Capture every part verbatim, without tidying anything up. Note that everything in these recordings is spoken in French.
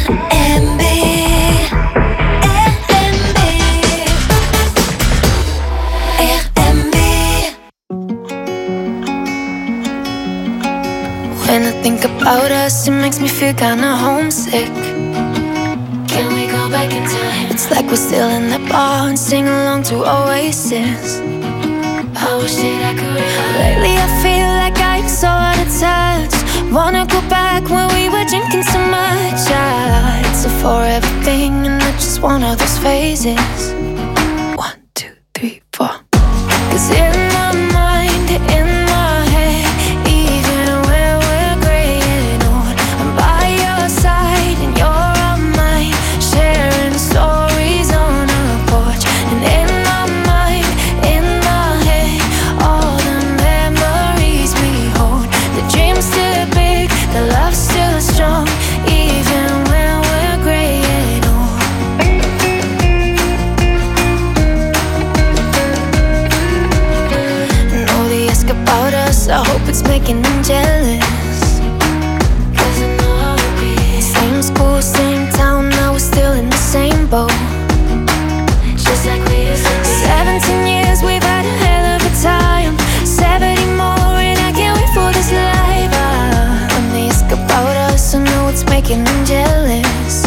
M B. When I think about us, it makes me feel kinda homesick. Can we go back in time? It's like we're still in that bar and sing along to Oasis. I wish that I could remember. Lately I feel like I'm so out of touch. Wanna go back when we were drinking so much. Ah, it's a forever thing and not just one of those phases. One, two, three, four. Cause in my mind, in my head, even when we're grey and old, I'm by your side and you're on mine, sharing stories on a porch. And in my mind, in my head, all the memories we hold. The dream's still big, the love's still strong, even when we're grey and old. And all they ask about us, I hope it's making them jealous. Cause I know how it be. Same school, same town, now we're still in the same boat. Just like we used to be. Seventeen years, we've had a hell of a time. Seventy more and I can't wait for this life. Ah, when they ask about us, I know it's making them jealous.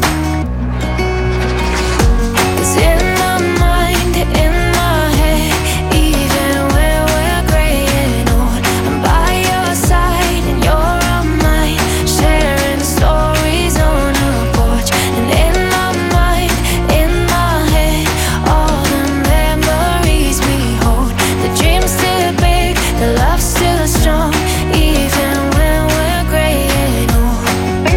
Cause in my mind, in my head, even when we're grey and old, I'm by your side and you're on mine, sharing stories on a porch. And in my mind, in my head, all the memories we hold. The dream's still big, the love's still strong, even when we're grey and old.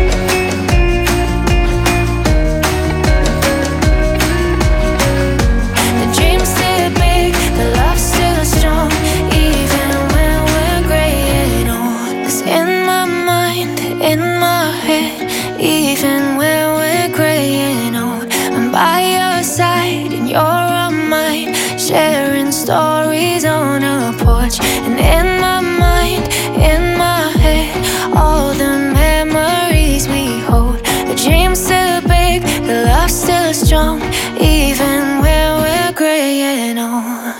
The dream's still big, the love's still strong, even when we're grey and old. 'Cause in my mind, in my head, even when we're grey and old, I'm by your side and you're on mine, sharing stories on a porch. And in my mind, in my head, all the memories we hold. The dream's still big, the love's still strong, even when we're grey and old.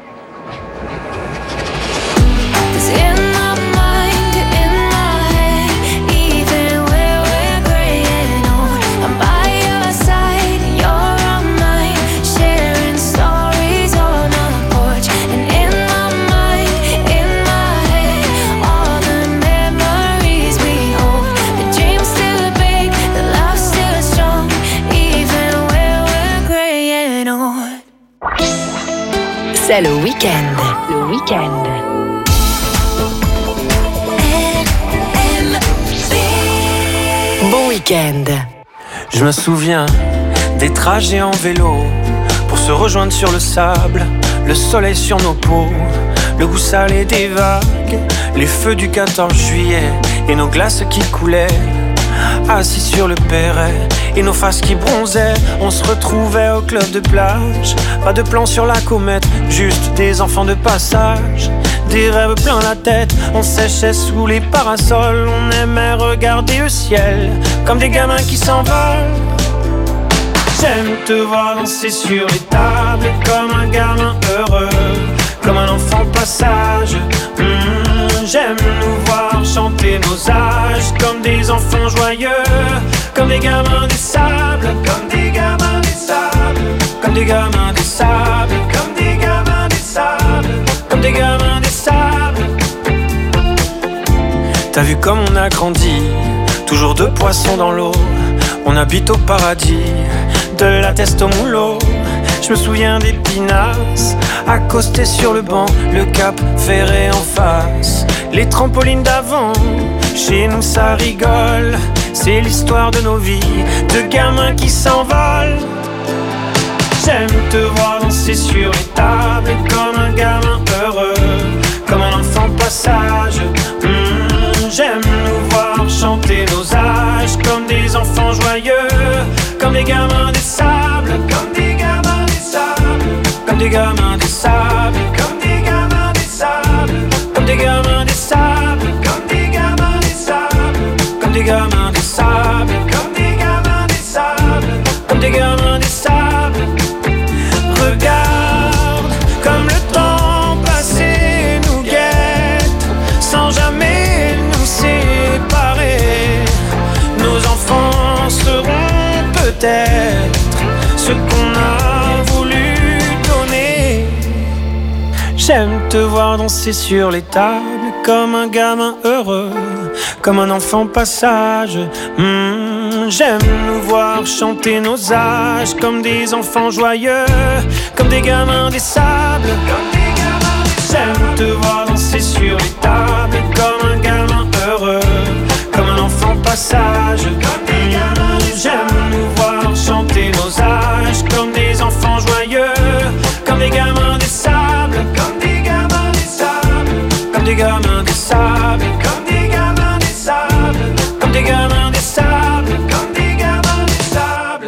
'Cause in my mind, in my head, even when we're grey and old, I'm by your side and you're on mine, sharing stories on a porch. And in my mind, in my head, all the memories we hold. The dream's still big, the love's still strong, even when we're grey and old. C'est le week-end. Le week-end. Bon week-end. Je me souviens des trajets en vélo pour se rejoindre sur le sable, le soleil sur nos peaux, le goût salé des vagues, les feux du quatorze juillet et nos glaces qui coulaient, assis sur le perret et nos faces qui bronzaient. On se retrouvait au club de plage, pas de plan sur la comète, juste des enfants de passage, des rêves plein la tête. On séchait sous les parasols, on aimait regarder le ciel comme des gamins qui s'envolent. J'aime te voir danser sur les tables comme un gamin heureux, comme un enfant passage. Mmh, j'aime nous voir chanter nos âges comme des enfants joyeux, comme des gamins des sables, comme des gamins des sables, comme des gamins des sables, comme des gamins des sables, comme des gamins des sables. T'as vu comme on a grandi, toujours deux poissons dans l'eau. On habite au paradis, de la teste au moulot. Je me souviens des pinasses, accostés sur le banc, le cap ferré en face, les trampolines d'avant. Chez nous ça rigole, c'est l'histoire de nos vies, de gamins qui s'envolent. J'aime te voir danser sur les tables comme un gamin heureux, comme un enfant passage. Mmh, j'aime nous voir chanter nos âges comme des enfants joyeux, comme des gamins des sables, comme des gamins des sables, comme des gamins des sables, comme des gamins des sables, comme des gamins des sables, comme des gamins des sables, comme des gamins des sables, comme des gamins. peut-être ce qu'on a voulu donner. J'aime te voir danser sur les tables comme un gamin heureux, comme un enfant passage. Mmh, j'aime nous voir chanter nos âges comme des enfants joyeux, comme des gamins des sables. J'aime te voir danser sur les tables comme un gamin heureux, comme un enfant passage. Mmh, j'aime nous voir chanter nos âges comme des enfants joyeux, comme des gamins des sables, comme des gamins des sables, comme des gamins des sables, comme des gamins des sables, comme des gamins des sables, comme des gamins des sables.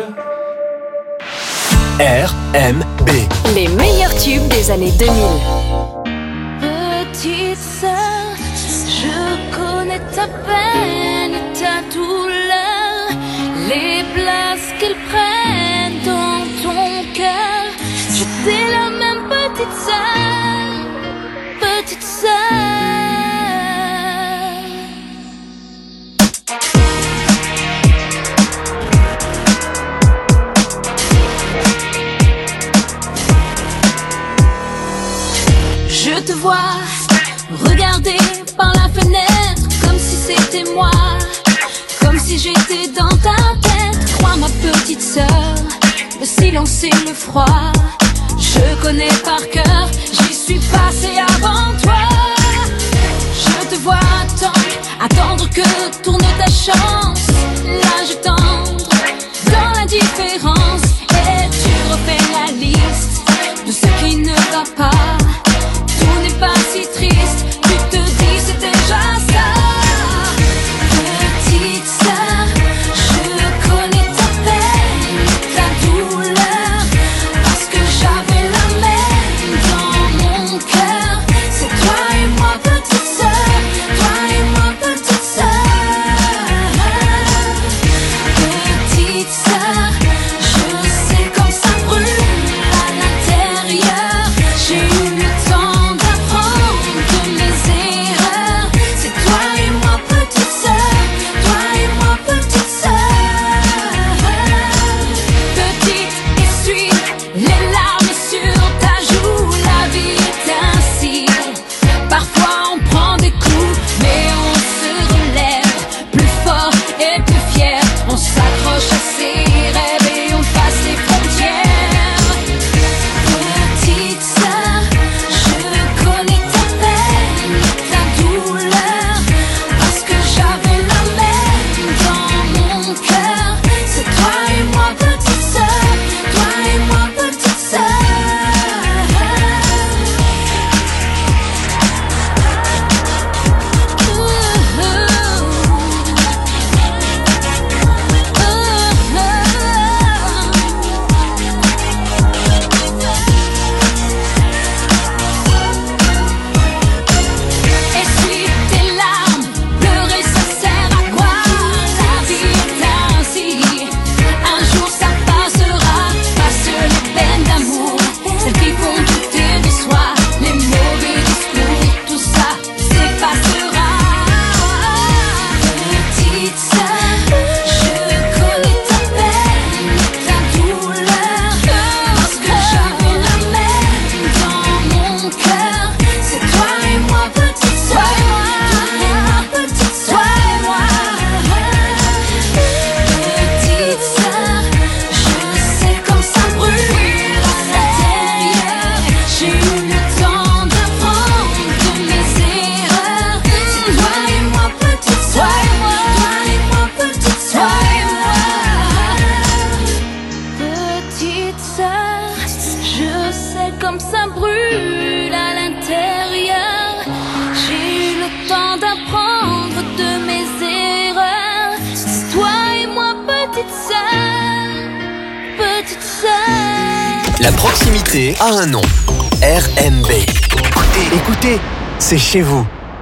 R M B. Les meilleurs tubes des années deux mille. Petite sœur, je connais ta peine et ta douleur, les places qu'elles prennent dans ton cœur. J'étais la même petite sœur, petite sœur. Je te vois regarder par la fenêtre comme si c'était moi, comme si j'étais dans ta tête. Crois ma petite sœur, le silence et le froid, je connais par cœur, j'y suis passée avant toi. Je te vois attendre, attendre que tourne ta chance, l'âge tendre dans l'indifférence, et tu refais la liste de ce qui ne va pas. Tout n'est pas si triste, tu te dis c'est déjà ça. Petite sœur, je connais ta peine, ta douleur, parce que j'avais la même dans mon cœur. C'est toi et moi petite sœur, toi et moi petite sœur. Petite sœur, je sais comme ça brûle à l'intérieur. J'ai eu le temps d'apprendre de mes erreurs. C'est toi et moi petite sœur, toi et moi petite sœur. Petite, essuie les larmes sur ta joue. La vie est ainsi, parfois on prend des coups, mais on se relève plus fort et plus fier. On s'accroche à ses rêves et on passe les frontières. Petite sœur, je connais ta peine, ta douleur, parce que j'avais la même dans mon cœur. C'est toi et moi petite sœur, toi et moi petite sœur. Essuie tes larmes, pleurer ça sert à quoi? La vie est ainsi, un jour ça passera. Passe les peines d'amour, celles qui font douter de soi, les mauvais discours, tout ça s'effacera. Petite sœur, je connais ta peine, ta douleur, parce que j'avais la même dans mon cœur. C'est toi et moi petite sœur, toi et moi petite sœur, toi et moi. Petite sœur, je sais comme ça brûle à l'intérieur. J'ai eu le temps d'apprendre de mes erreurs. C'est toi et moi petite sœur, toi et moi petite sœur, toi et moi. Petite sœur, je sais comme ça brûle à l'intérieur. J'ai eu le temps d'apprendre de mes erreurs. C'est toi et moi petite sœur, petite sœur. La proximité a un nom. R M B. Écoutez, écoutez, c'est chez vous.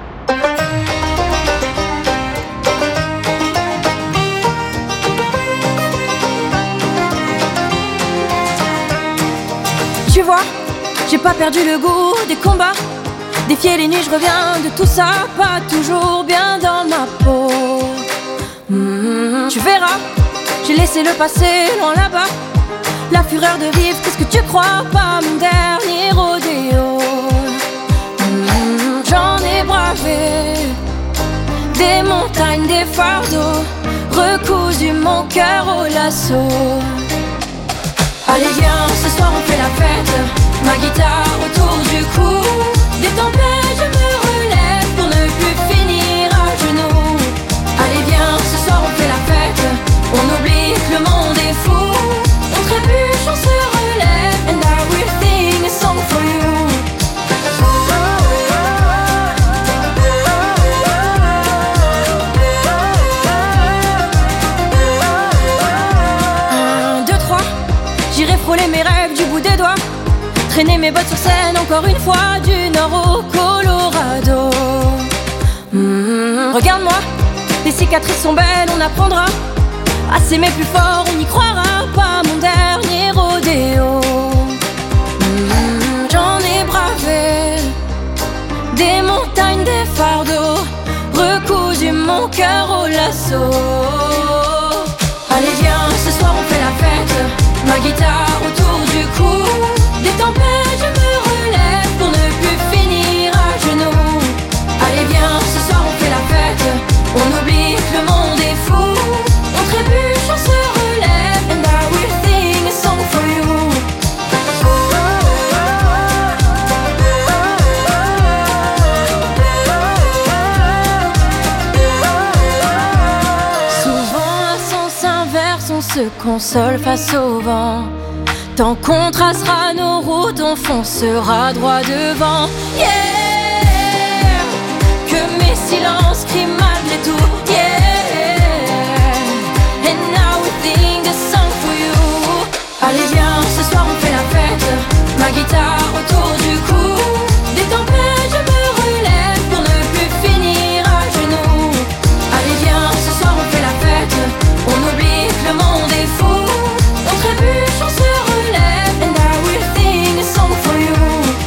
Tu vois, j'ai pas perdu le goût des combats. Défier les nuits, je reviens de tout ça. Pas toujours bien dans ma peau. Mmh, tu verras, J'ai laissé le passé loin là-bas. La fureur de vivre, qu'est-ce que tu crois? Pas mon dernier rodéo. mmh, J'en ai bravé des montagnes, des fardeaux, recousu mon cœur au lasso. Allez viens, ce soir on fait la fête. Ma guitare autour du cou. Des tempêtes, je me relève pour ne plus finir à genoux. Allez viens, ce soir on fait la fête. On oublie que le monde est fou. On trébuche, on se relève. And I will sing a song for you. Un, deux, trois. J'irai frôler mes rêves du bout des doigts. Traîner mes bottes sur scène encore une fois. Du nord au Colorado. mmh, Regarde-moi, les cicatrices sont belles, on apprendra à s'aimer plus fort, on y croira. Pas mon dernier rodéo. mmh, J'en ai bravé des montagnes, des fardeaux, recousu mon cœur au lasso. Allez viens, ce soir on fait la fête. Ma guitare autour du cou. Des tempêtes, je me relève pour ne plus finir à genoux. Allez viens, ce soir on fait la fête. On oublie que le monde est fou. On trébuche, on se relève. And I will sing a song for you. Souvent à sens inverse, on se console face au vent. Tant qu'on tracera nos routes, on foncera droit devant. Yeah, que mes silences crient malgré tout. Yeah, and now we sing a song for you. Allez viens, ce soir on fait la fête. Ma guitare autour du cou. Des tempêtes, je me relève pour ne plus finir à genoux. Allez viens, ce soir on fait la fête. On oublie que le monde est fou. On trébuche, on se relève. And I will sing a song for you.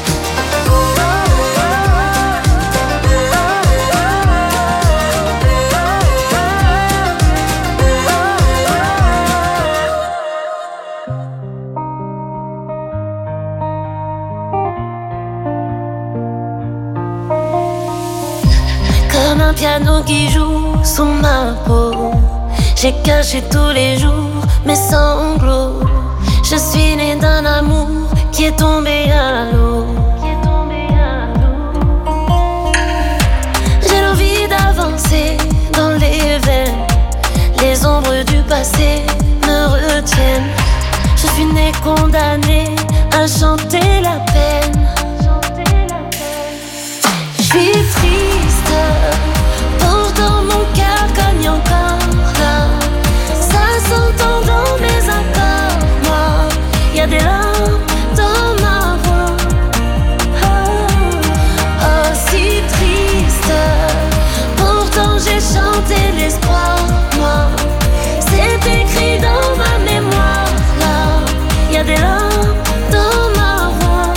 Comme un piano qui joue sous ma peau, j'ai caché tous les jours mes sanglots. Je suis née d'un amour qui est tombé à l'eau. J'ai l'envie d'avancer dans les veines. Les ombres du passé me retiennent. Je suis née condamnée à chanter la peine. Je suis triste, pourtant mon cœur cogne encore là. Ça s'entend dans mes accords, moi. Y'a des larmes dans ma voix. Oh, oh, si triste, pourtant j'ai chanté l'espoir, moi. C'est écrit dans ma mémoire, là. Y'a des larmes dans ma voix.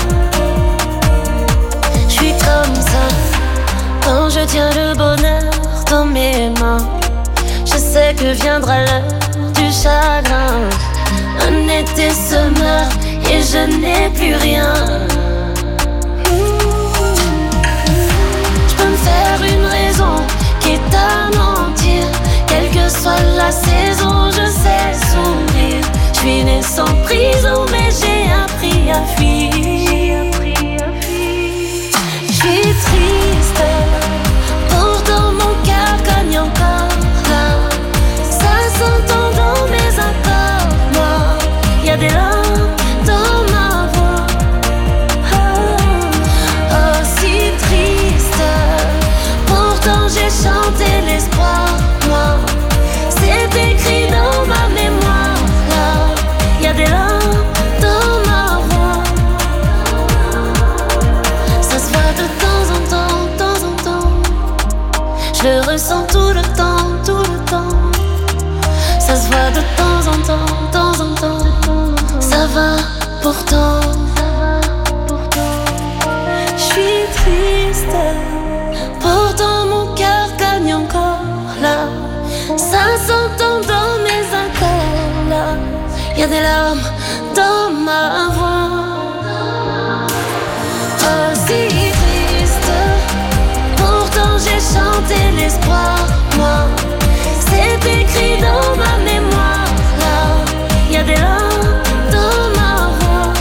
J'suis comme ça quand je tiens le bonheur dans mes mains. Je sais que viendra l'heure du chagrin. Un été se meurt et je n'ai plus rien. Je peux me faire une raison, quitte à mentir. Quelle que soit la saison, je sais sourire. Je suis née sans prison, mais j'ai appris à fuir. Je suis triste, pourtant mon cœur cogne encore là. Ça s'entend dans mes accords, moi. Y'a des larmes dans ma voix. Oh, oh, si triste, pourtant j'ai chanté l'espoir, moi. C'est écrit dans ma mémoire, là. Y'a des larmes dans ma voix. Ça se voit de temps en temps, de temps en temps. Je le ressens tout le temps, tout le temps. Ça se voit de temps en temps, de temps en temps. Ça va pourtant. Je suis triste, pourtant mon cœur gagne encore là. Ça s'entend dans mes accords. y a des larmes dans ma voix. Oh si triste, pourtant j'ai chanté l'espoir. Moi, c'est écrit dans ma mémoire. Là, y a des larmes dans ma voix.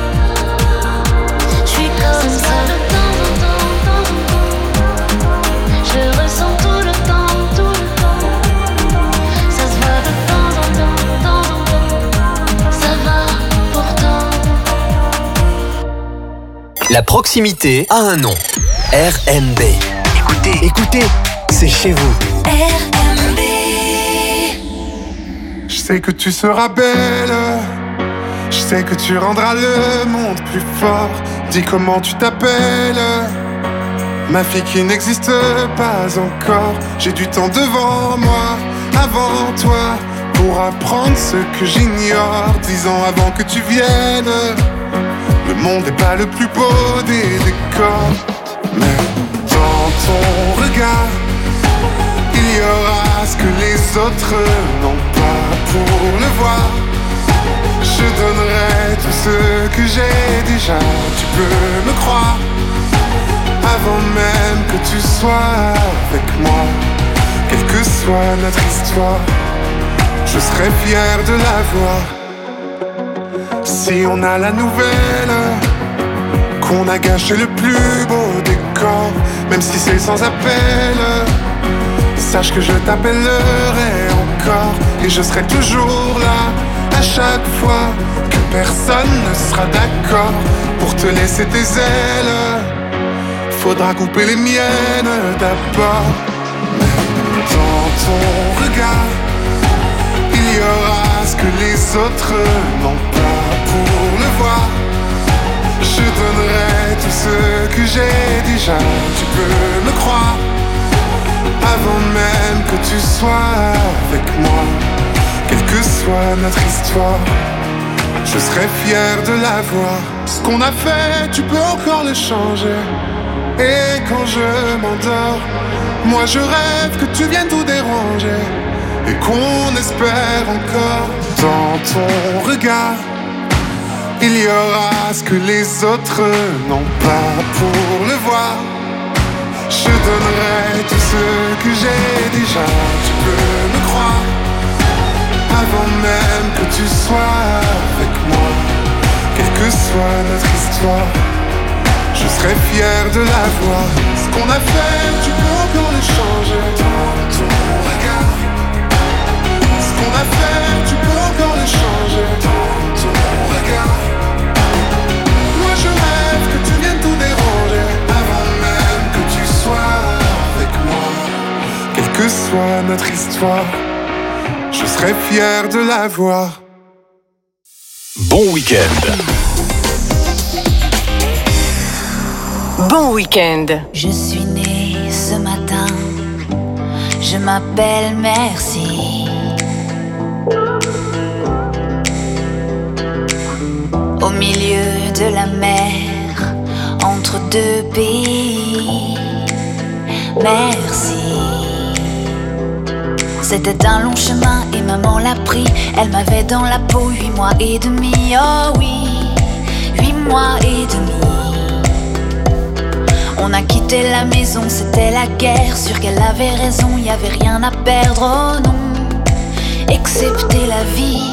Je suis comme ça de temps en temps, temps en temps. Je ressens tout le temps, tout le temps. Ça se voit de temps en temps, temps en temps. Ça va pourtant. La proximité a un nom. R M B. Écoutez, écoutez, c'est chez vous. R M B. Je sais que tu seras belle. Je sais que tu rendras le monde plus fort. Dis comment tu t'appelles. Ma fille qui n'existe pas encore. J'ai du temps devant moi, avant toi, pour apprendre ce que j'ignore. Dix ans avant que tu viennes. Le monde n'est pas le plus beau des décors, mais dans ton regard, il y aura ce que les autres n'ont pas. Pour le voir, je donnerai tout ce que j'ai déjà. Tu peux me croire, avant même que tu sois avec moi. Quelle que soit notre histoire, je serai fier de la voir. Si on a la nouvelle qu'on a gâché le plus beau décor, même si c'est sans appel, sache que je t'appellerai encore. Et je serai toujours là à chaque fois que personne ne sera d'accord pour te laisser tes ailes. Faudra couper les miennes d'abord. Mais dans ton regard, il y aura ce que les autres n'ont pas. Pour le voir, je donnerai tout ce que j'ai déjà. Tu peux me croire, avant même que tu sois avec moi. Quelle que soit notre histoire, je serai fier de la voir. Ce qu'on a fait, tu peux encore le changer. Et quand je m'endors, moi je rêve que tu viennes tout déranger. Et qu'on espère encore. Dans ton regard, il y aura ce que les autres n'ont pas. Pour le voir, je donnerai tout ce que j'ai déjà. Tu peux me croire, avant même que tu sois avec moi. Quelle que soit notre histoire, je serai fier de la voir. Ce qu'on a fait, tu peux encore le changer. Dans ton regard, ce qu'on a fait, tu peux encore le changer. Dans ton regard, moi je rêve que tu viennes tout déranger. Avant même que tu sois avec moi. Quelle que soit notre histoire, je serai fier de la voir. Bon week-end. Bon week-end. Je suis née ce matin, je m'appelle Merci. Au milieu de la mer, entre deux pays. Merci. C'était un long chemin et maman l'a pris. Elle m'avait dans la peau huit mois et demi. Oh oui, huit mois et demi. On a quitté la maison, c'était la guerre. Sûr qu'elle avait raison, y avait rien à perdre, oh non, excepté la vie.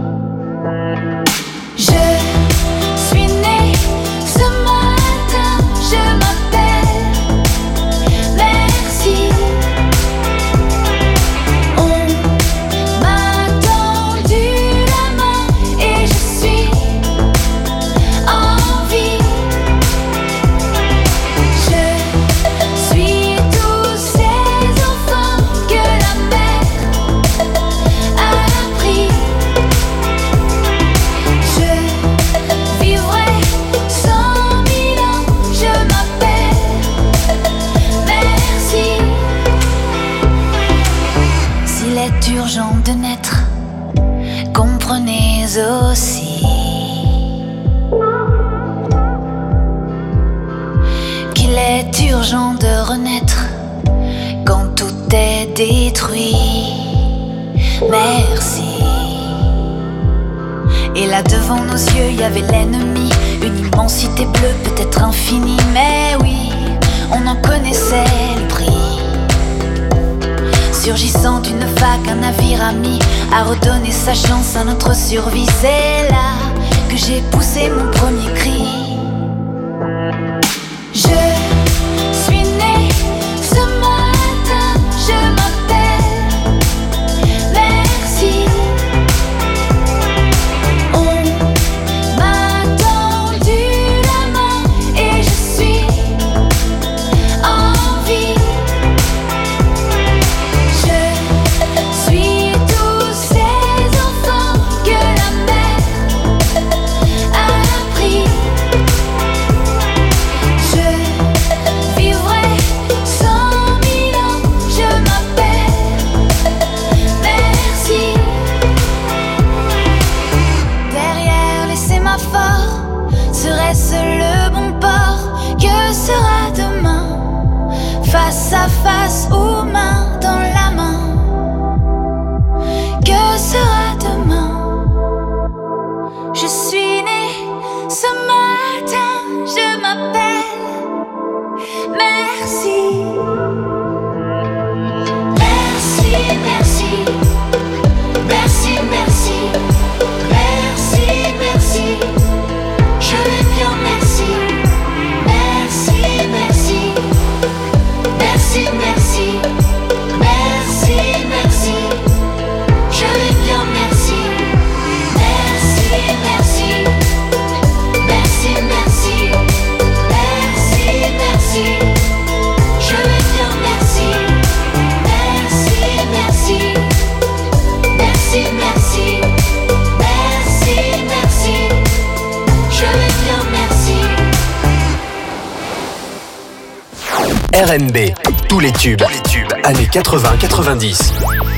Je suis née ce matin, je m'appelle Merci. On m'a tendu la main et je suis en vie. Je suis tous ces enfants que la mer a pris. Je vivrai cent mille ans, je m'appelle Merci. S'il est urgent de naître, comprenez aussi qu'il est urgent de renaître quand tout est détruit. Merci. Et là devant nos yeux y avait l'ennemi, une immensité bleue peut-être infinie. Mais oui, on en connaissait le prix. Surgissant d'une vague, un navire ami a redonné sa chance à notre survie. C'est là que j'ai poussé mon premier cri. Je suis née ce matin, je m'appelle Merci. On m'a tendu la main et je suis en vie. Je suis tous ces enfants que la mer a pris. Je vivrai cent mille ans, je m'appelle Merci. Derrière les sémaphores, serait-ce le bon port? Que sera demain? Face à face ou main dans la main? Que sera demain? Je suis née ce matin, je m'appelle Merci. Merci, merci. Merci, merci. Merci, merci. Je vais bien, merci. Merci, merci. Merci, merci. Merci, merci. Je vais bien, merci. Merci, merci. Merci, merci. Merci, merci. Je vais bien, merci. Merci, merci. Merci, merci. Merci, merci. Je vais bien, merci. R and B, tous les tubes, les tubes, années quatre-vingts quatre-vingt-dix.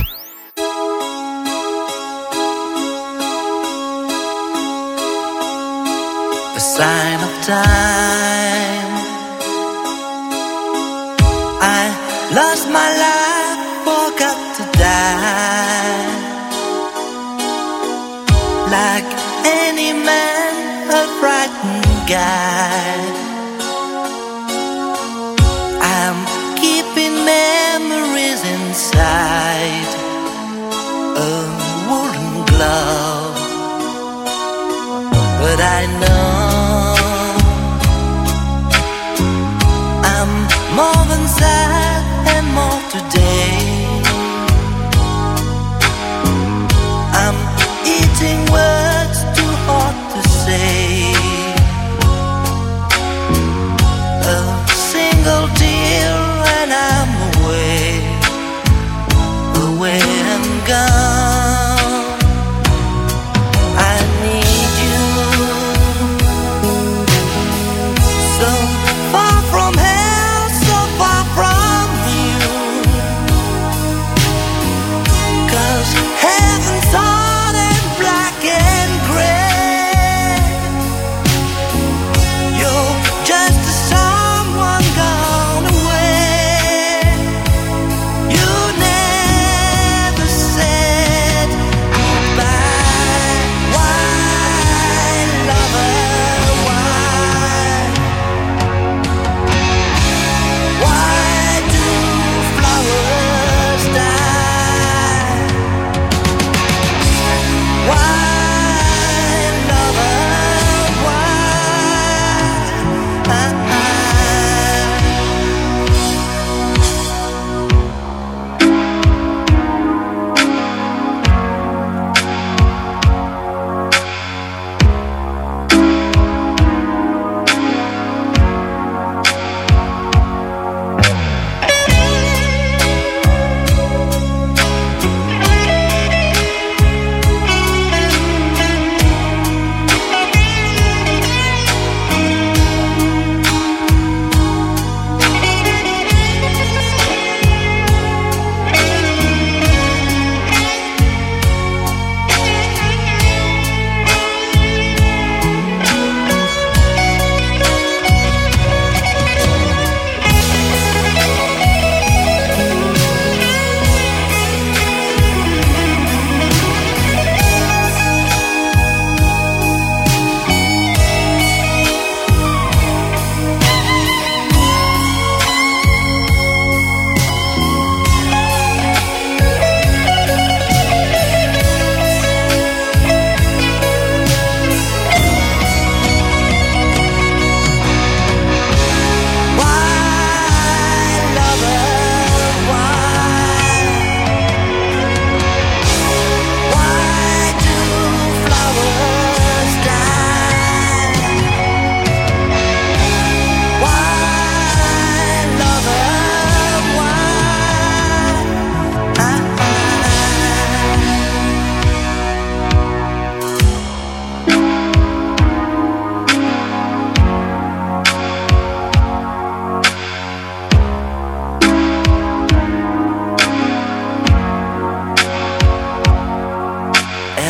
A sign of time. I lost my life, forgot to die. Like any man, a frightened guy. I'm keeping memories inside a woolen glove, but I know I'm more than sad and more today. I'm eating words too hard to say.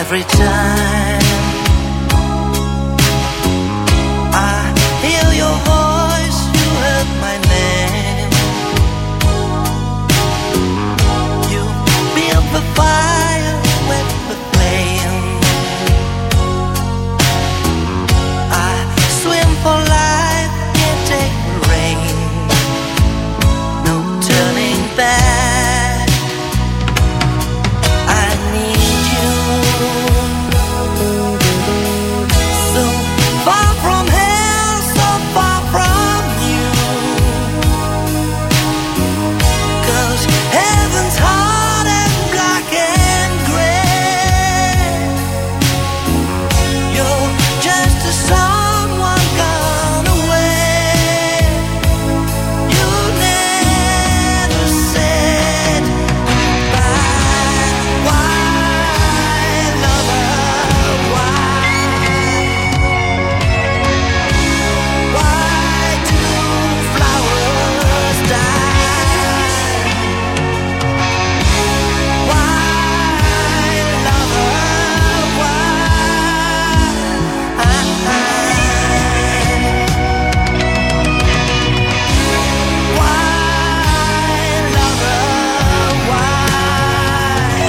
every time I hear your voice, you heard my name. You build the fire, wet the flame. I swim for life, can't take the rain. No turning back. I need you. So far from hell, so far from you. 'Cause heaven's hard and black and gray. You're just a someone gone away. You never said goodbye. Why, lover, why? Why do flowers die? Why, lover, why? Why, lover, why?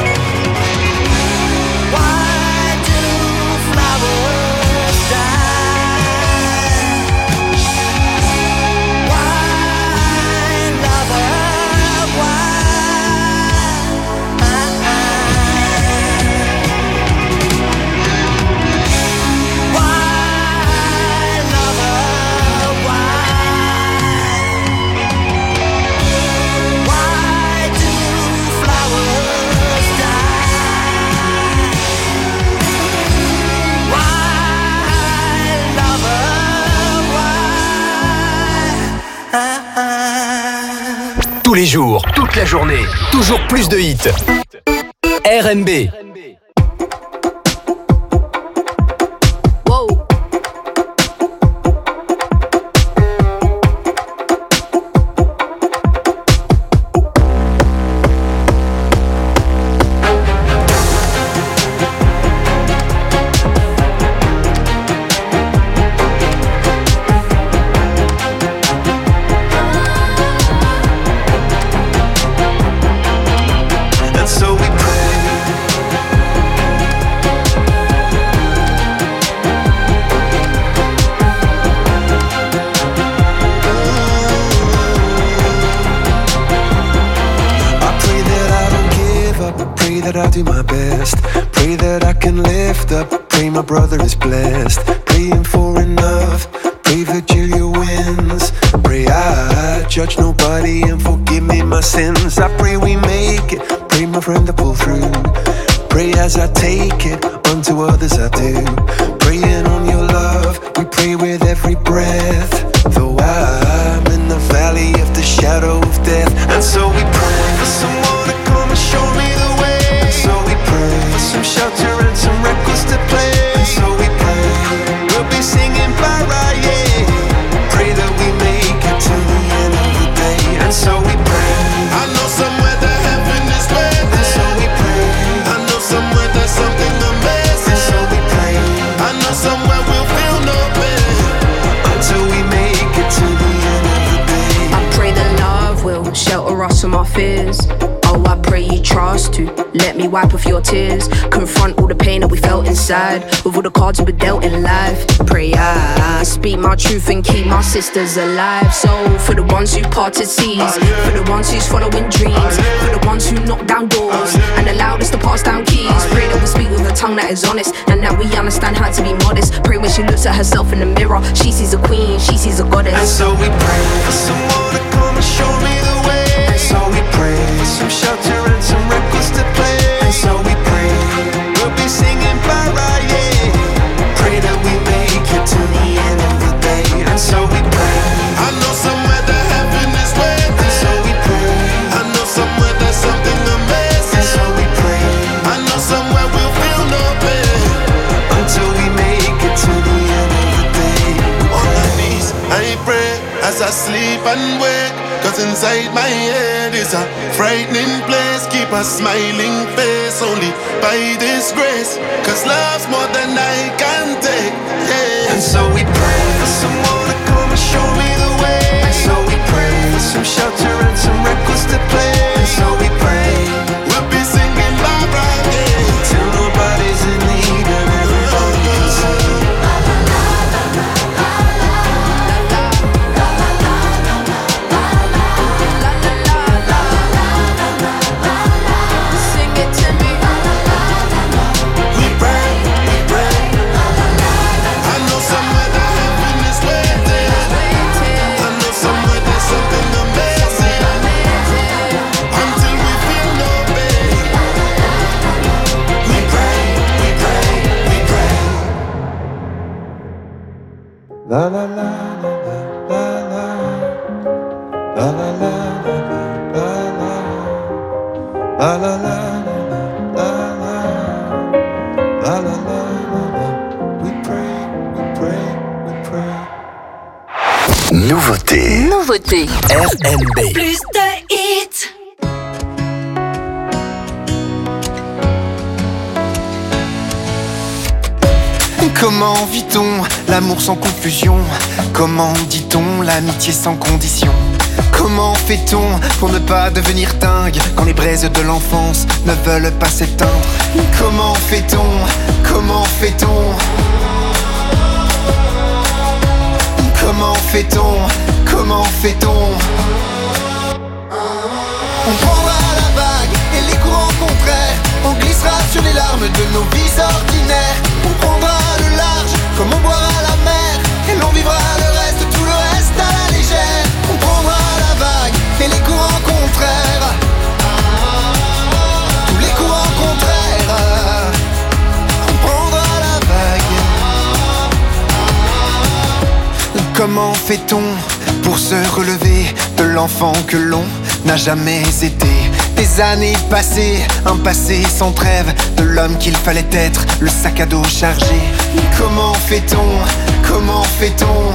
Why do flowers die? Why, lover, why? Why, lover, why? Why do flowers die? Why, lover, why? Tous les jours, toute la journée, toujours plus de hits. R and B. Whoa. And so we pray. I pray that I don't give up. I pray that I do my best. Pray that I can lift up. Pray my brother is blessed. Praying for enough. Pray Virgilia wins. Pray I judge nobody and forgive me my sins. I pray we make it. Pray my friend to pull through. Pray as I take it, unto others I do. Praying on your love, we pray with every breath. Though I'm in the valley of the shadow of death. And so we pray for someone to come and show me the way. And so we pray for some shelter and some records to play. And so we pray, we'll be singing para, yeah. Pray that we make it to the end of the day. And so we pray, I know somewhere that heaven is waiting. and so we pray, I know somewhere there's something amazing. and so we pray, I know somewhere we'll feel no pain. until we make it to the end of the day. I pray that love will shelter us from our fears. Oh, I pray you trust to let me wipe off your tears. Confront all the pain that we felt inside, with all the cards we were dealt in life. Pray I speak my truth and keep my sisters alive. So for the ones who parted seas, for the ones who's following dreams, for the ones who knock down doors and allowed us to pass down keys. Pray that we speak with a tongue that is honest and that we understand how to be modest. Pray when she looks at herself in the mirror, she sees a queen, she sees a And goddess. so we pray for someone to come and show me the way. And so we pray for some shelter and some records to play. And so we pray, we'll be singing para, yeah. Pray that we make it to the end of the day. And so we pray, I know somewhere that heaven is waiting. and so we pray, I know somewhere there's something amazing. and so we pray, I know somewhere we'll feel no pain. until we make it to the end of the day. On my knees, I pray as I sleep and wake. Cause inside my head is a frightening place. Keep a smiling face only by this disgrace, cause love's more than I can take, yeah. And so we pray for someone to come and show me the way. And so we pray for some shelter and some records to play. And so we pray we'll be singing Barbara Day till nobody's in need and everybody can sing. La la la la la la la la la la la la la la la la. We pray, we pray, we pray. Nouveauté. Nouveauté. R and B. Plus de hits. Comment vit-on l'amour sans confusion? Comment dit-on l'amitié sans condition? Comment fait-on pour ne pas devenir dingue quand les braises de l'enfance ne veulent pas s'éteindre? Comment fait-on? Comment fait-on? Comment fait-on? Comment fait-on? On prendra la vague et les courants contraires. On glissera sur les larmes de nos vies ordinaires. On prendra le large comme on boira la mer. Et l'on vivra le reste, tout le reste à la légère. On prendra la vague et les courants contraires. Tous les courants contraires. On prendra la vague. Comment fait-on pour se relever de l'enfant que l'on n'a jamais été? Des années passées, un passé sans trêve, de l'homme qu'il fallait être, le sac à dos chargé. Comment fait-on? Comment fait-on?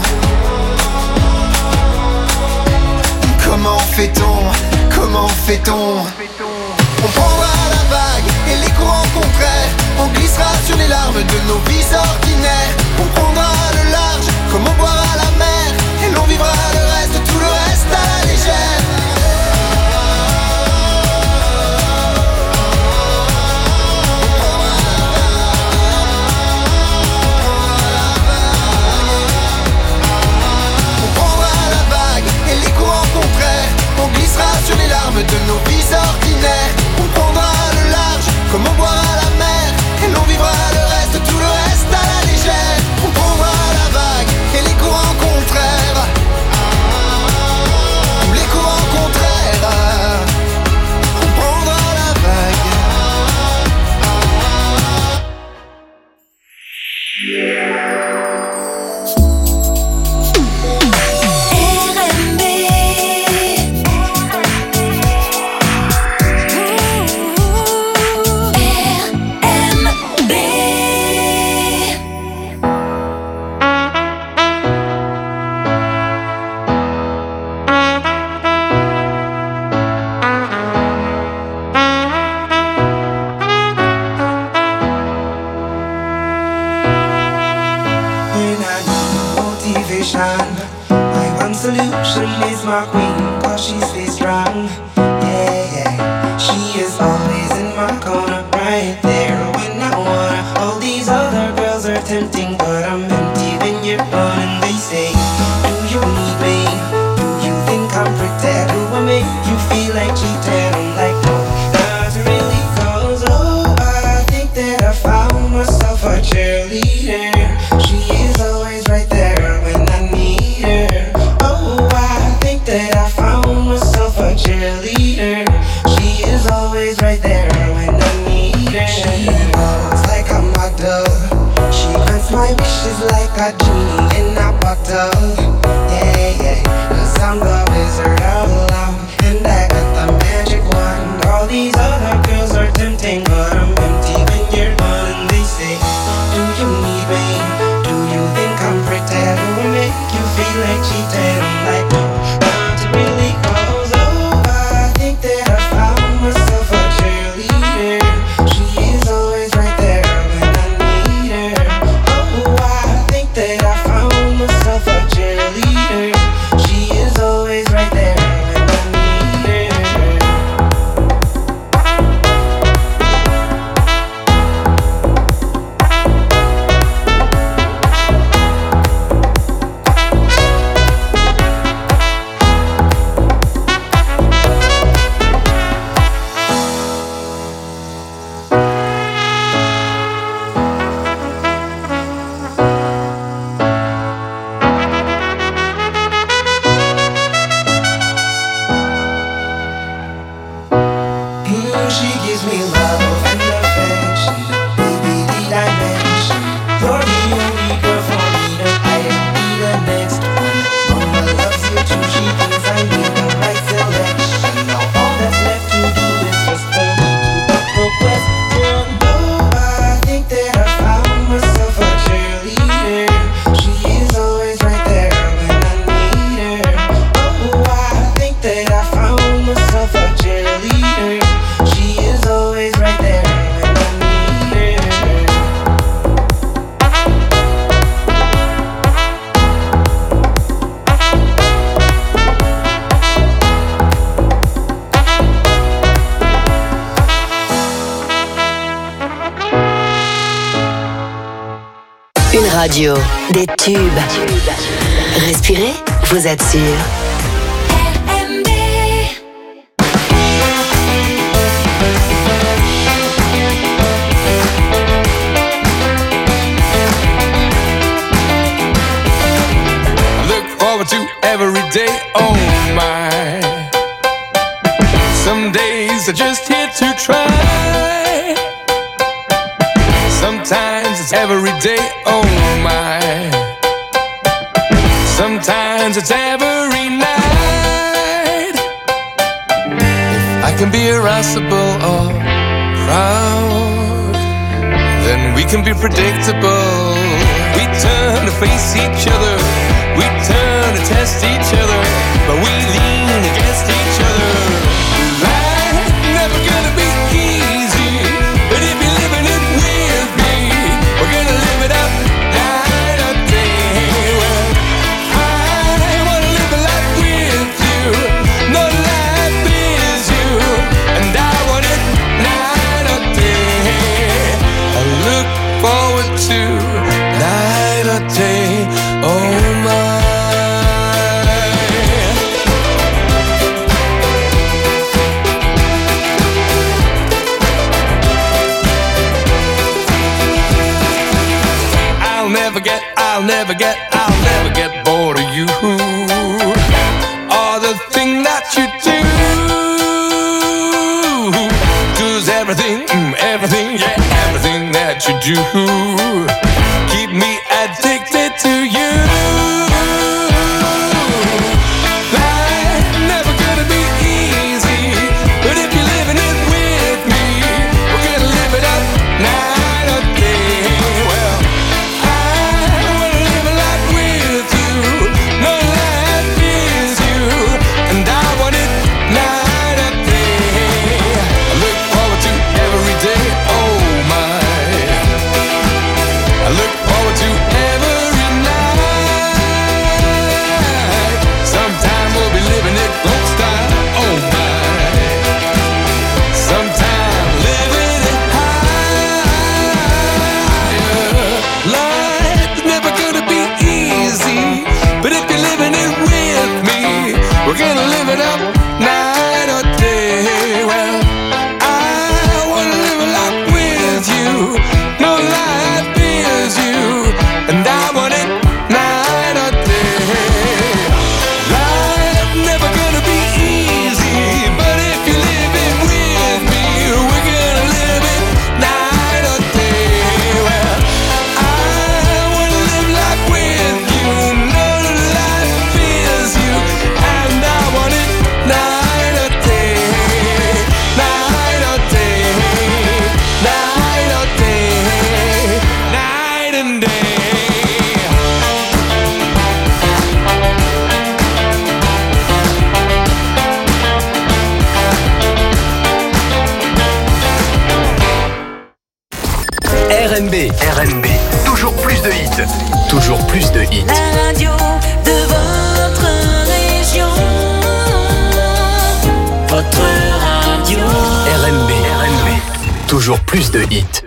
Comment fait-on? Comment fait-on? On prendra la vague et les courants contraires. On glissera sur les larmes de nos vies ordinaires. On prendra le large comme on boira la mer. Et l'on vivra le reste, tout le reste à la légère. On glissera sur les larmes de nos vies ordinaires. On prendra le large comme on boira la mer. Et l'on vivra le reste, tout le reste à la légère. On prendra la vague et les courants contraires. Tous les courants contraires. On prendra la vague. My one solution is my queen, cause she stays strong. Yeah, yeah. She is always in my corner, right there when I wanna. All these other girls are tempting, but I'm empty when you're gone. And they say, do you need me? Do you think I'm pretend? Do I make you feel like cheating? I'm like, no, not really, cause oh, I think that I found myself a cheerleader. She is always right there when I need her. Oh, I think that I found myself a cheerleader. She is always right there when I need her. She walks like a model. She grants my wishes like a genie in a bottle. Yeah, yeah, cause I'm the wizard of love, and I got the magic wand. All these other girls are tempting, but I'm empty when you're gone. And they say, do you need me? Do you think I'm pretend? Do I make you feel like cheating? I'm like, no, not really, cause oh, I think that I found myself a cheerleader. She is always right there. Radio, des tubes. Respirez, vous êtes sûr. To every day, oh my. Some days are just here to try. Sometimes it's every day, oh my. Sometimes it's every night. If I can be irascible or proud, then we can be predictable. We turn to face each other. We turn to test each other, but we lean against each other. Life never gonna be easy, but if you're living it with me, we're gonna live it up night or day. Well, I wanna live a life with you, no life is you, and I want it night or day. I look forward to night or day, oh my. I'll never get, I'll never get bored of you or the thing that you do. 'Cause everything, everything, yeah, everything that you do keep me addicted to you. Life never gonna be easy, but if you're living it with me, we're gonna live it up night or day. Well, we're gonna live it up night or day. Well, I wanna live a life with you, no life is you, and I want it night or day. Life never gonna be easy, but if you're living with me, we're gonna live it night or day. Well, I wanna live life with you, no life is you, and I want it night or day, night or day, night or day, night and day. R N B, R N B, toujours plus de hits, toujours plus de hits. La radio de votre région, votre radio. R N B, R N B, toujours plus de hits.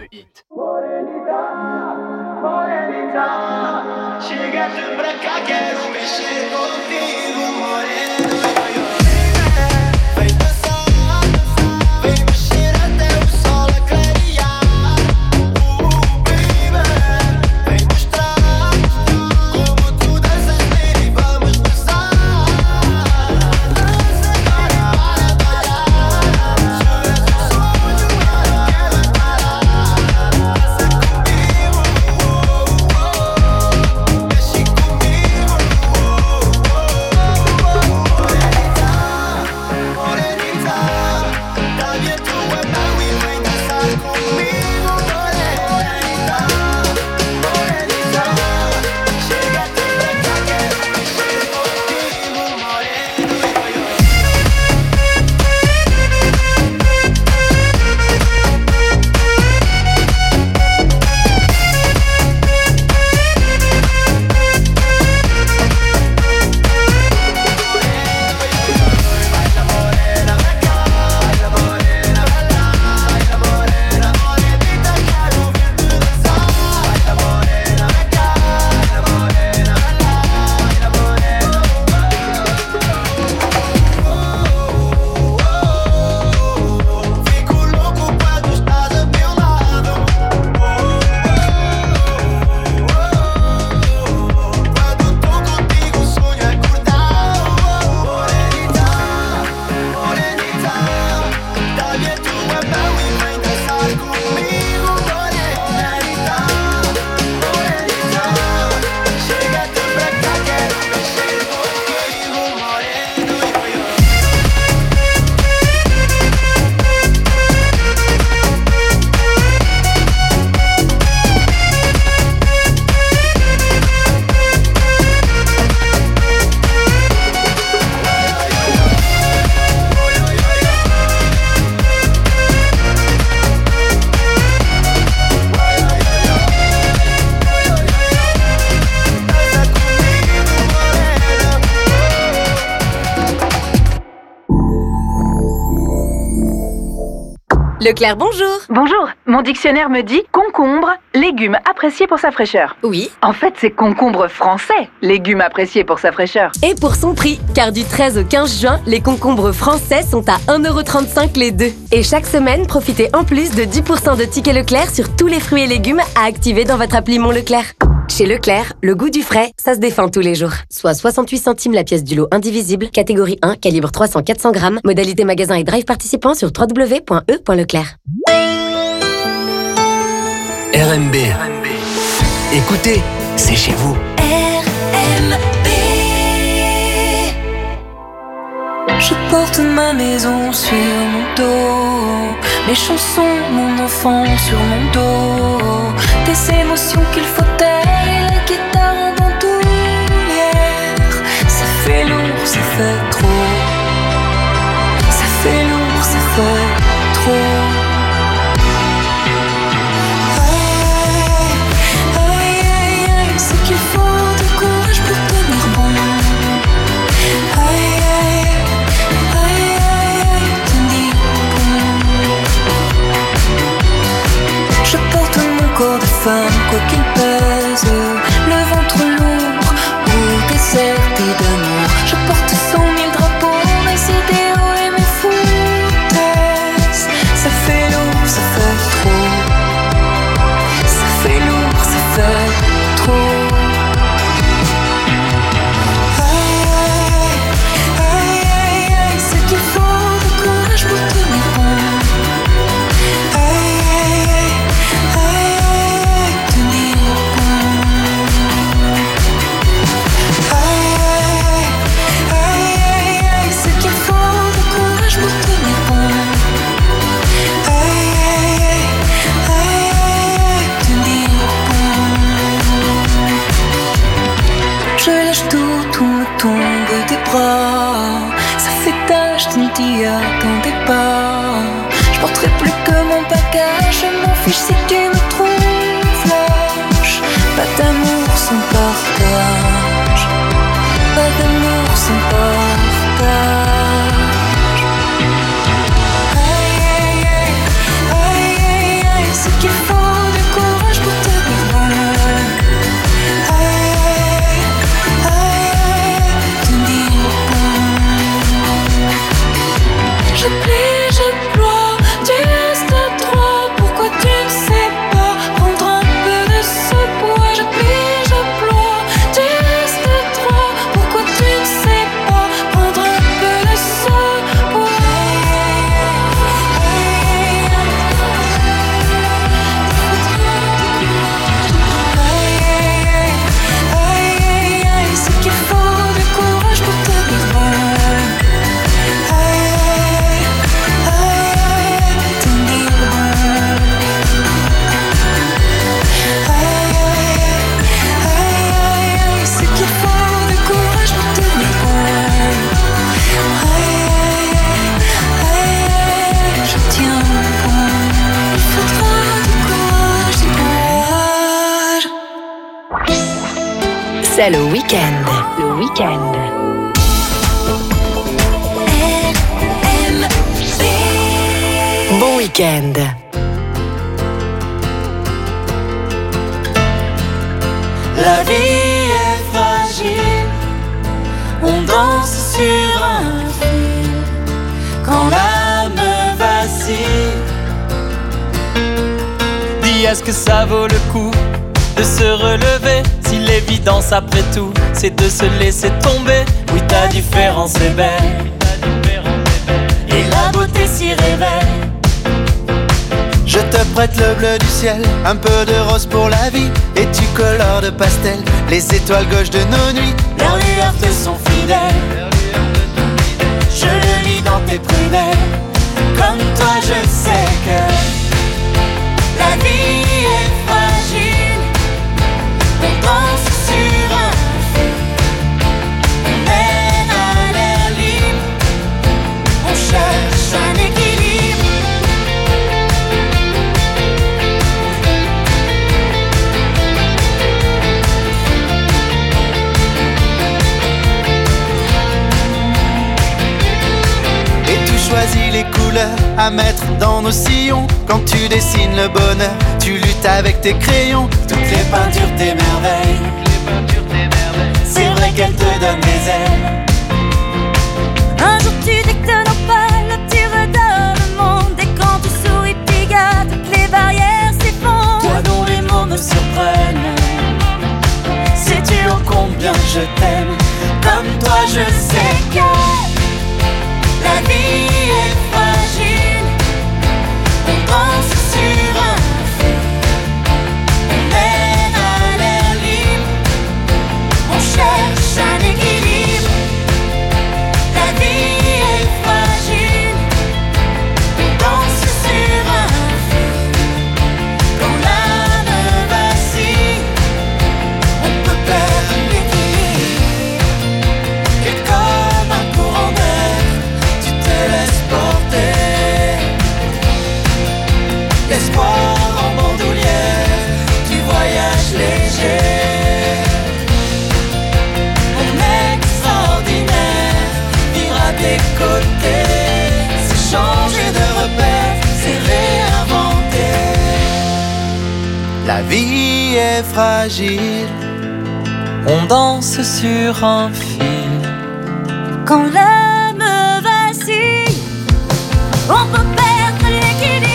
Leclerc, bonjour. Bonjour, mon dictionnaire me dit concombre, légume apprécié pour sa fraîcheur. Oui. En fait, c'est concombre français, légume apprécié pour sa fraîcheur. Et pour son prix, car du treize au quinze juin, les concombres français sont à un euro trente-cinq les deux. Et chaque semaine, profitez en plus de dix pour cent de tickets Leclerc sur tous les fruits et légumes à activer dans votre appli Mon Leclerc. Chez Leclerc, le goût du frais, ça se défend tous les jours. Soit soixante-huit centimes la pièce du lot indivisible, catégorie un, calibre trois cents à quatre cents grammes, modalité magasin et drive participant sur w w w point e point leclerc. R M B. Écoutez, c'est chez vous. R M B. Je porte ma maison sur mon dos, mes chansons, mon enfant sur mon dos, des émotions qu'il faut taire et la guitare en bandoulière. Ça fait lourd, ça fait trop. Ça fait lourd, ça fait trop. Corps de femme, quoi qu'il pèse, le ventre lourd ou déserté d'amour. Je porte cent mille drapeaux, mes idéaux et mes foutaises. Ça fait lourd, ça fait trop. Ça fait lourd, ça fait trop. Aïe, aïe, aïe, aïe, c'est qu'il faut de courage pour tenir bon. Je lâche tout, tout me tombe des bras. Ça fait tâche, tu me dis attendez pas. Je porterai plus que mon bagage. Je m'en fiche si tu me trouves lâche. Pas d'amour sans partage. Pas d'amour sans partage. Aïe, aïe, aïe, aïe, aïe, aïe. C'est qu'il faut du courage pour te vivre. Je plie, je ploie, tu restes à trois. Pourquoi tu ne sais pas prendre un peu de ce poids? Je plie, je ploie, tu restes à trois. Pourquoi tu ne sais pas prendre un peu de ce poids? Aïe, aïe, aïe, aïe, aïe, c'est qu'il faut du courage pour te vivre. C'est le week-end. Le week-end. Bon week-end. La vie est fragile, on danse sur un fil quand l'âme vacille. Dis, est-ce que ça vaut le coup de se relever? Si l'évidence après tout c'est de se laisser tomber. Oui, ta différence est belle et la beauté s'y révèle. Je te prête le bleu du ciel, un peu de rose pour la vie, et tu colores de pastel les étoiles gauches de nos nuits. Leurs lueurs te sont fidèles, je le lis dans tes prunelles. Comme toi je sais que la vie est fragile, on danse sur un fil, on est à l'air libre, on cherche un équilibre. Et tu choisis les couleurs à mettre dans nos sillons. Quand tu dessines le bonheur, tu luttes avec tes crayons. Toutes les peintures t'émerveillent, c'est vrai qu'elles te donnent des ailes. Un jour tu dis que nos pales, tu redonnes le monde. Et quand tu souris, pigas, toutes les barrières s'effondrent. Toi dont les mots me surprennent, sais-tu ô combien je t'aime. Comme toi je sais que la vie est fragile. On danse sur un fil, on mène à l'air libre, on cherche un équilibre. La vie est fragile, on danse sur un fil. Quand l'âme vacille, on peut perdre l'équilibre. Et comme un courant d'air, tu te laisses porter. L'espoir en bandoulière, tu voyages léger. On est extraordinaire, vivre à tes côtés, c'est changer de repère, c'est réinventer. La vie est fragile, on danse sur un fil. Quand l'âme vacille, on peut perdre l'équilibre.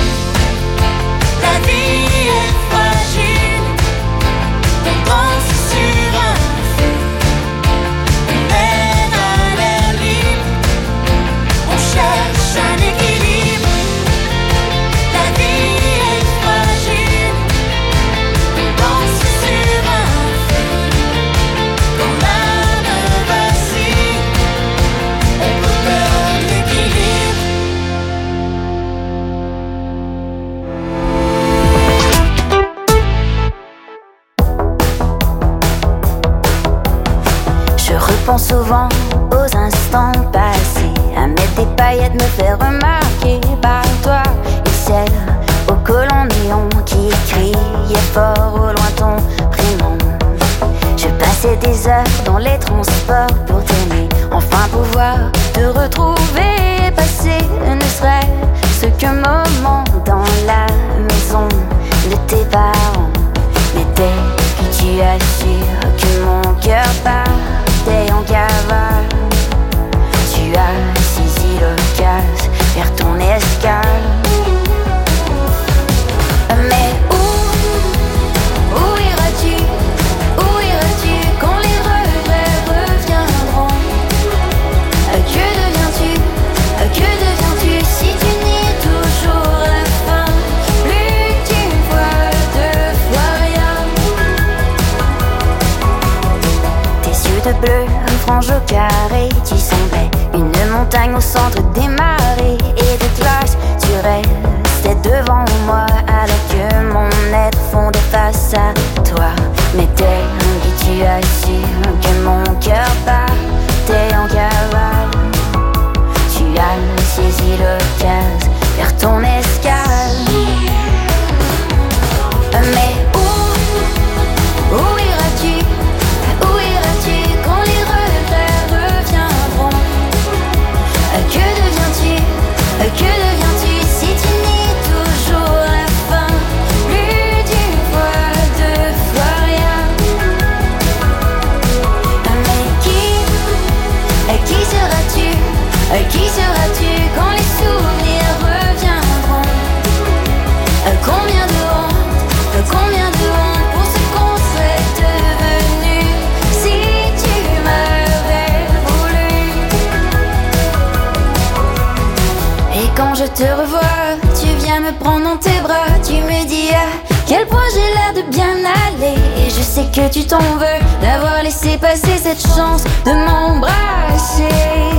La vie est fragile, on danse sur un fil, on mène à l'air libre, on cherche un équilibre. La vie est fragile, on danse sur un fil. Quand l'âme vacille, on peut perdre l'équilibre. Je repense souvent aux instants passés, à mettre des paillettes, me faire remarquer par toi. Et celle au collant néon qui criait fort au loin ton prénom. Je passais des heures dans les transports pour t'aimer, enfin pouvoir te retrouver, passer ne serait-ce qu'un moment dans la maison de tes parents. Mais dès que tu assures que mon cœur partait en cavale, tu as saisi l'occasion, faire ton escale. Mais où, où iras-tu, où iras-tu quand les regrets reviendront? Que deviens-tu, que deviens-tu si tu nies toujours la fin? Plus qu'une fois, deux fois rien. Tes yeux de bleu, frange au carré, tu semblais une montagne au centre des marées et de glace. Tu restais devant moi alors que mon être fondait face à toi. Mais dès que tu as su que mon cœur partait en cavale, tu as saisi l'occasion, faire ton escale. Mais où, où iras-tu, où iras-tu quand les regrets reviendront? Que deviens-tu, que deviens-tu si tu nies toujours la fin? Plus d'une fois, deux fois rien. Mais qui, qui seras-tu, qui seras-tu quand les souvenirs reviendront? Combien de honte, combien de honte pour ce qu'on serait devenu si tu m'avais voulu. Et quand je te revois, tu viens me prendre dans tes bras, tu me dis à quel point j'ai l'air de bien aller. Et je sais que tu t'en veux d'avoir laissé passer cette chance de m'embrasser.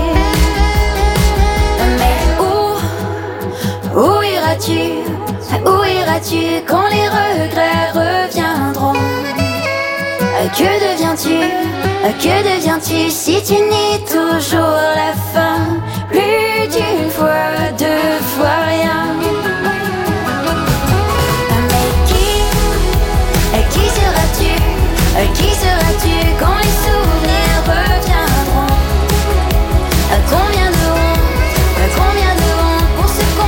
Mais où, où iras-tu, où iras-tu quand les regrets reviendront? Que deviens-tu, que deviens-tu si tu nies toujours la fin? Plus d'une fois, deux fois rien. Mais qui, qui seras-tu, qui seras-tu quand les souvenirs reviendront? Combien de honte, combien de honte pour ce qu'on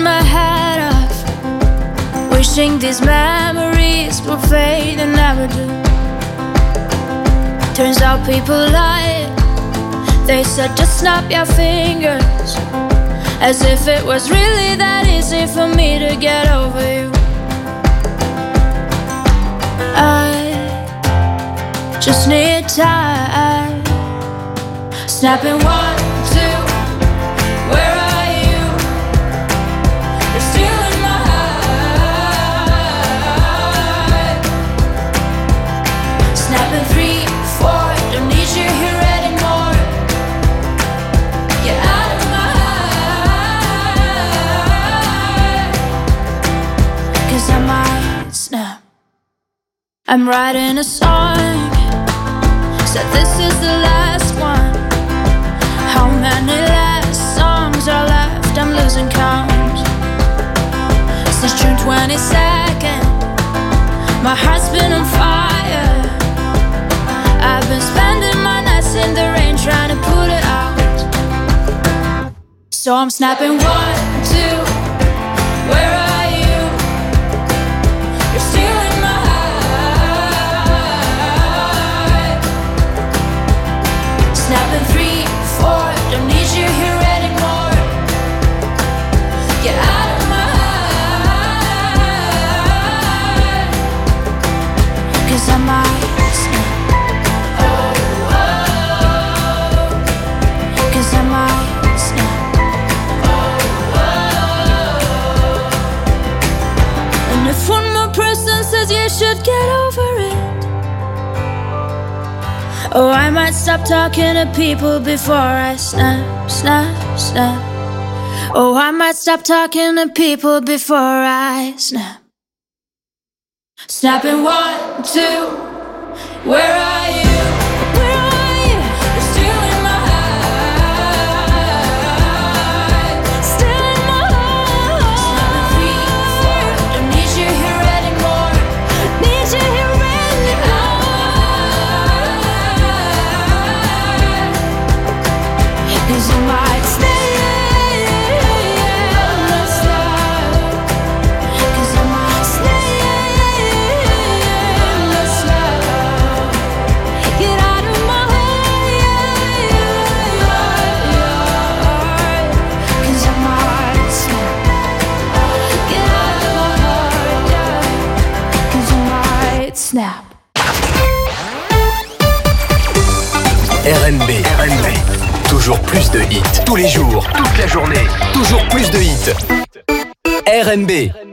my hat off, wishing these memories will fade and never do. Turns out people lie. They said just snap your fingers, as if it was really that easy for me to get over you. I just need time. Snapping one, two, where are you? You're still in my heart. Snapping three, four, don't need you here anymore. Get out of my heart, 'cause I might snap. I'm writing a song, said this is the last one. How many last songs are left? I'm losing count. Since June twenty-second, my heart's been on fire. I've been spending my nights in the rain trying to put it out. So I'm snapping one, two, where are you? You're still in my heart. Snapping three, four, don't need you here anymore. Get out of my heart, 'cause I might snap. Oh, oh, 'cause I might snap. Oh, oh. And if one more person says you should get over it, oh, I might stop talking to people before I snap, snap, snap. Oh, I might stop talking to people before I snap. Snapping one, two, where are you? Where are you? You're still in my heart. Still in my heart. Snapping three, four, don't need you here anymore. Need you here anymore. 'Cause you might stay, let's stop. 'Cause I might stay, let's stop. Get out of my heart, 'cause I might snap. Get out of my heart, yeah, 'cause I might snap. R and B, R and B. Toujours plus de hits, tous les jours, toute la journée, toujours plus de hits. R and B.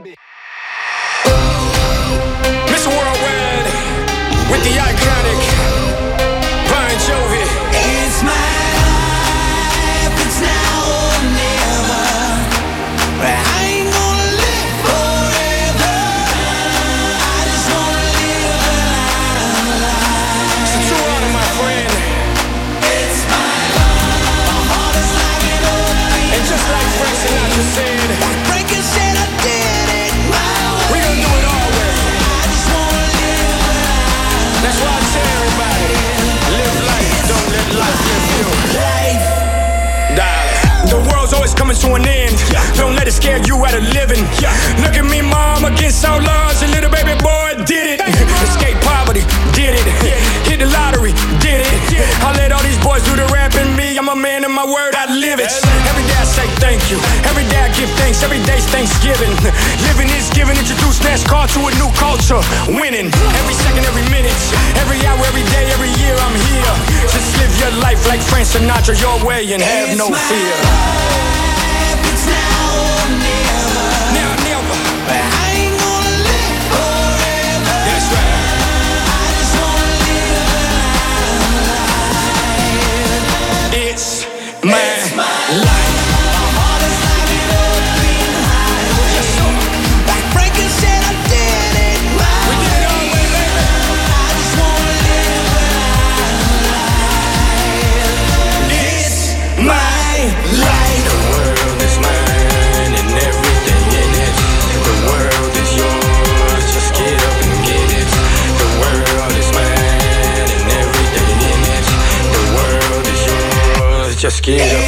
Mister Worldwide, with the iconic Bon Jovi. It's my life, it's now or never. But I ain't gonna live forever. I just wanna live a life. It's a true honor, my friend. It's my life, my heart is like an open. And just like Frank Sinatra said, Frank said I did it my way. We gon' do it all way. I just wanna live a life. That's why I tell everybody, live life, don't let life live you. Life, darling. The world's always coming to an end. Don't let it scare you out of living. Look at me, mom, against all odds. A little baby boy did it. Escape poverty, did it. Hit the lottery, did it. I let all these boys do the rap and me. I'm a man of my word, I live it. Every day I say thank you. Every day I give thanks. Every day's Thanksgiving. Living is giving. Introduce NASCAR to a new culture. Winning. Every second, every minute. Every hour, every day, every year I'm here. Just live your life like Frank Sinatra your way and have no fear. It's now or never. Now, never. But I ain't gonna live forever. That's right. I just wanna live a life. It's my, it's my life. My heart is like an open highway. Yes, sir. Like Frankie said, I did it my way. We did it all way, baby. I just wanna live a life. It's my life. The world is mine and everything in it. The world is yours, just get up and get it. The world is mine and everything in it. The world is yours, just get up.